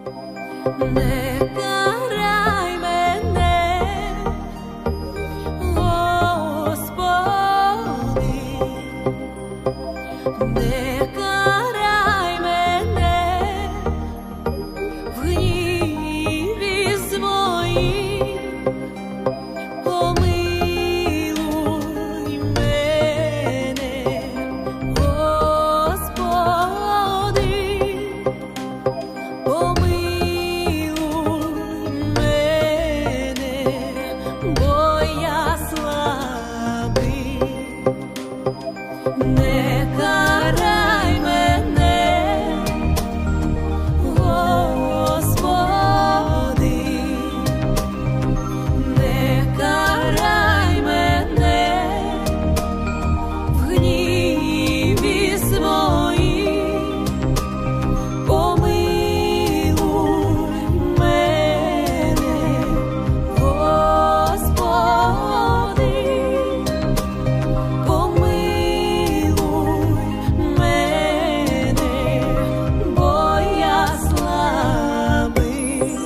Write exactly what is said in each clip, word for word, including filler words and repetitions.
Не карай мене, Господи, не карай мене в гніві своїм, помилуй мене, Господи, помилуй мене, бо я слабий. Не карай мене, Господи, не карай мене в гніві своїм, помилуй мене, Господи, помилуй мене, бо я слабий.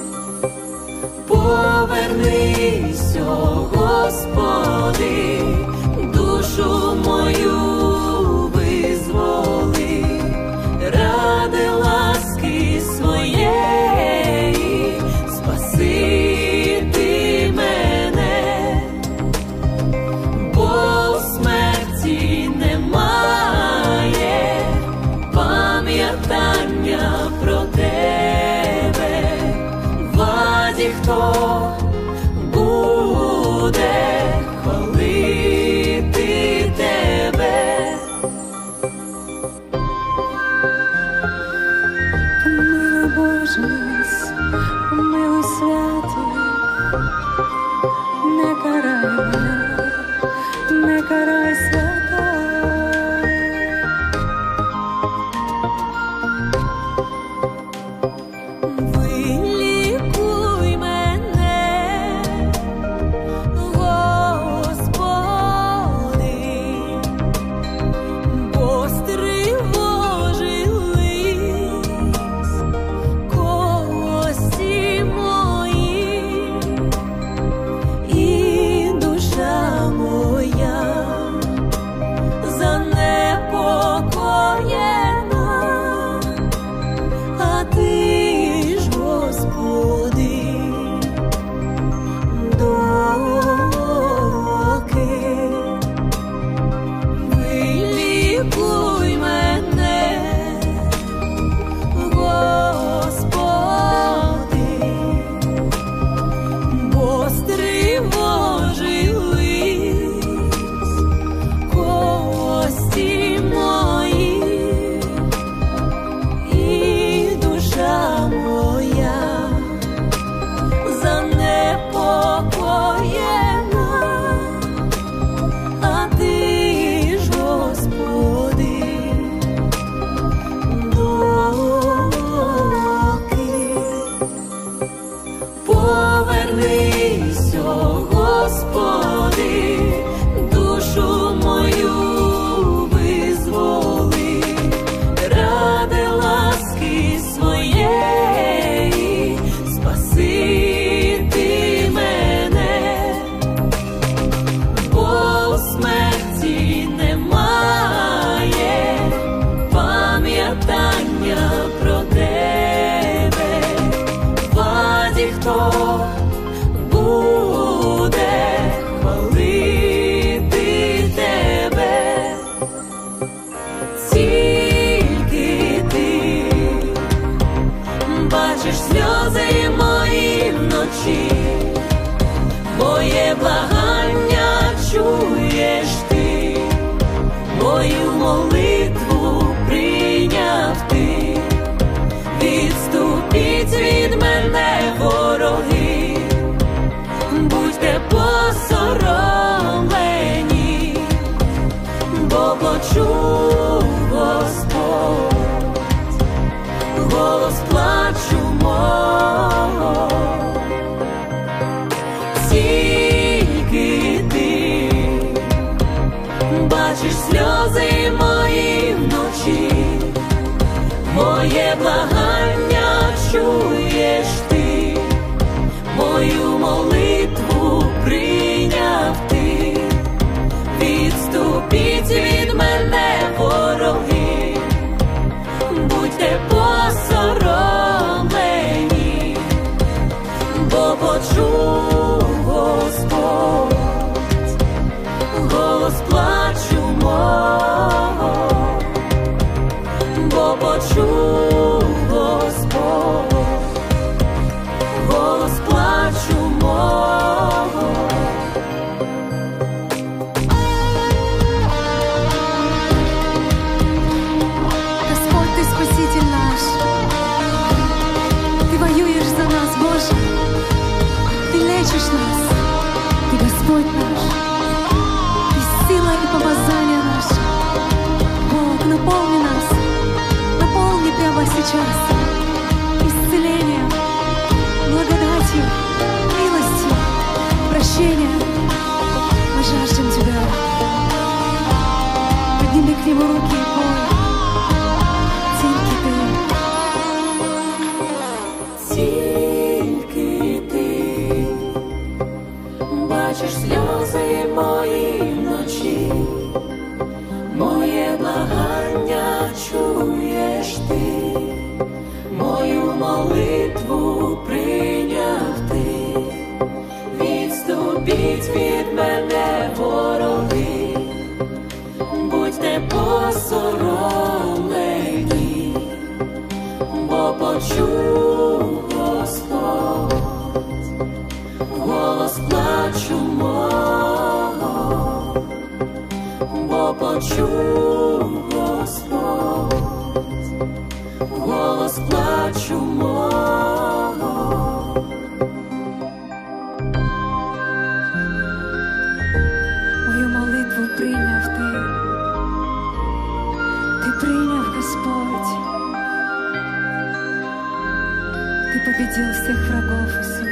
Повернися, Господи, душу мою визволи, ради ласки своєї, спаси ти мене, бо у смерті немає пам'ятання про тебе. В аді хто буде хвалити тебе? Помилуй, Боже нас, помилуй, святий, не карай мене, не карай, свята. Вилікуй мене, Господи, бо стривожились кості мої, і душа моя занепокоєна, а ти ж, Господи, доки вилікуй мене, Господи, бо стривожились кості мої, і душа моя занепокоєна, а ти ж, Господи, доки. Повернися, Господи, душу мою визволи, ради ласки своєї, спаси ти мене, бо у смерті немає пам'ятання про тебе. В аді хто буде хвалити тебе? Тільки ти бачиш сльози мої вночі, моє благання чуєш ти, мою молитву прийняв ти. Відступіть від мене, вороги, будьте посоромлені, бо почув Господь голос плачу мого. слышишь нас? Ты Господь наш, Ты сила и помазание наше. Бог, наполни нас, наполни прямо сейчас исцелением, благодатью, милостью, прощением. Мы жаждем Тебя. Подними к Нему руки и пой. Тільки ти бачиш сльози мої вночі, моє благання чуєш ти, мою молитву прийняв ти. Відступіть від мене, вороги, будьте посоромлені, бо почув Господь голос плачу мого, бо почув Господь голос плачу мого. Мою молитву прийняв ти, ти прийняв, Господь. Ты победил всех врагов, Иисус.